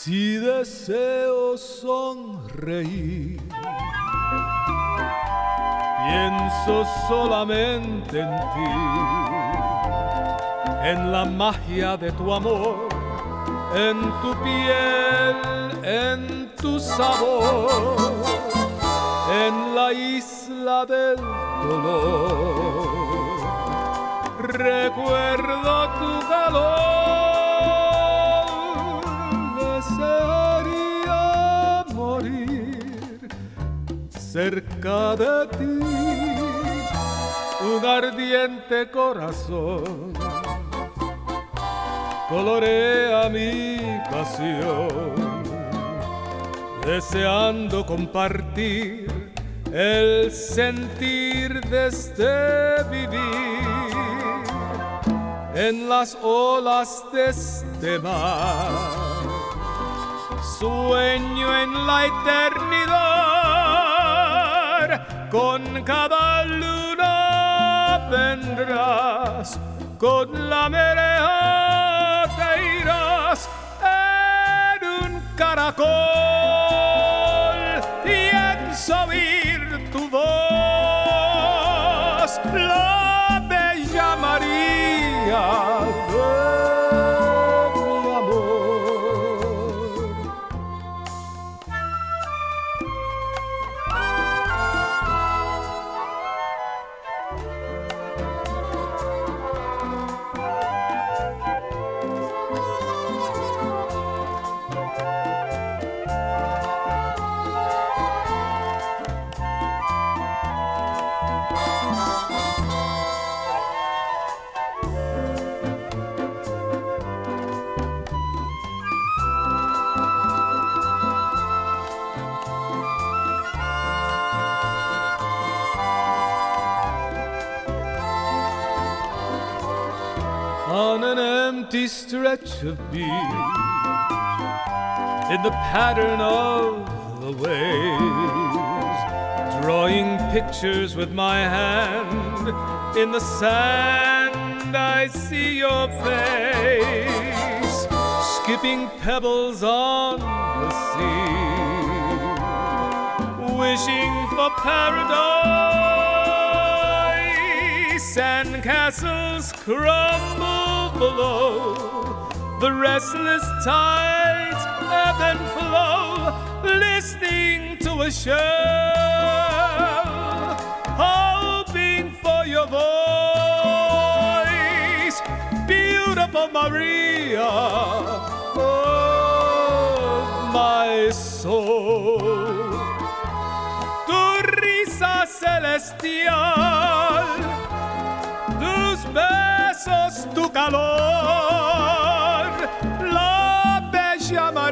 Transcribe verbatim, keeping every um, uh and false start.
Si deseo sonreír, pienso solamente en ti, en la magia de tu amor, en tu piel, en tu sabor, en la isla del dolor. Recuerdo tu calor, desearía morir cerca de ti. Un ardiente corazón colorea mi pasión, deseando compartir el sentir de este vivir. En las olas de este mar, sueño en la eternidad. Con cada luna vendrás, con la marea te irás en un caracol. Pienso oír tu voz, la bella María de mi amor. On an empty stretch of beach, in the pattern of the waves, drawing pictures with my hand, in the sand I see your face, skipping pebbles on the sea, wishing for paradise. Sand castles crumble below, the restless tides ebb and flow, listening to a shell, hoping for your voice, beautiful Maria of my soul. Tu risa celestial, tus besos, tu calor, la bella María